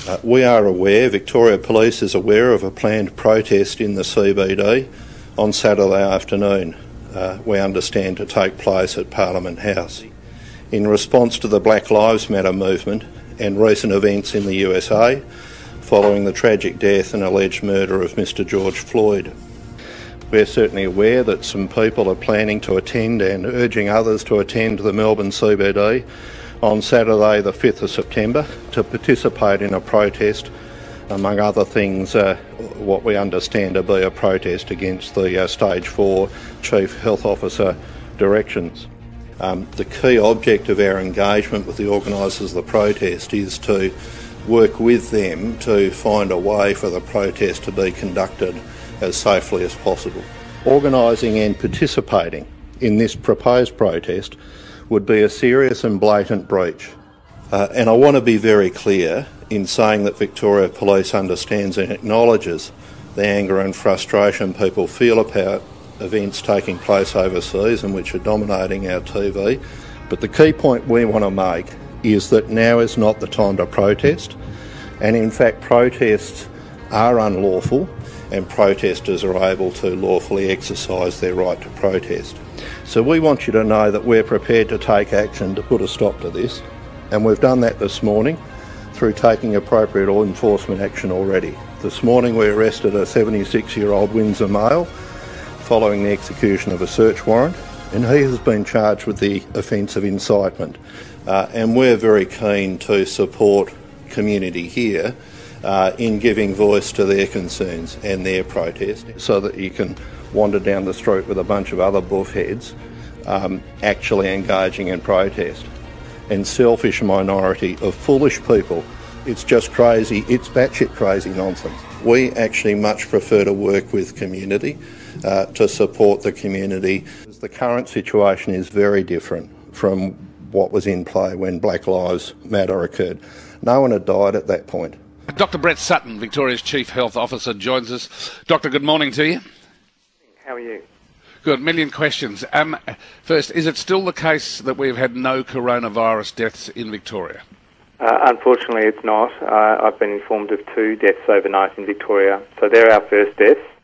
We are aware, Victoria Police is aware of a planned protest in the CBD on Saturday afternoon, we understand to take place at Parliament House. In response to the Black Lives Matter movement and recent events in the USA, following the tragic death and alleged murder of Mr George Floyd. We're certainly aware that some people are planning to attend and urging others to attend the Melbourne CBD on Saturday the 5th of September to participate in a protest, among other things, what we understand to be a protest against the Stage 4 Chief Health Officer directions. The key object of our engagement with the organisers of the protest is to work with them to find a way for the protest to be conducted as safely as possible. Organising and participating in this proposed protest would be a serious and blatant breach. And I want to be very clear in saying that Victoria Police understands and acknowledges the anger and frustration people feel about events taking place overseas and which are dominating our TV. But the key point we want to make is that now is not the time to protest, and in fact protests are unlawful and protesters are able to lawfully exercise their right to protest. So we want you to know that we're prepared to take action to put a stop to this, and we've done that this morning through taking appropriate law enforcement action already. This morning we arrested a 76-year-old Windsor male following the execution of a search warrant, and he has been charged with the offence of incitement. And we're very keen to support community here in giving voice to their concerns and their protest, so that you can wander down the street with a bunch of other buffheads actually engaging in protest. And selfish minority of foolish people. It's just crazy, it's batshit crazy nonsense. We actually much prefer to work with community, to support the community. The current situation is very different from what was in play when Black Lives Matter occurred. No one had died at that point. Dr Brett Sutton, Victoria's Chief Health Officer, joins us. Doctor, good morning to you. How are you? Good, million questions. First, is it still the case that we've had no coronavirus deaths in Victoria? Unfortunately, it's not. I've been informed of 2 deaths overnight in Victoria. So they're our first deaths.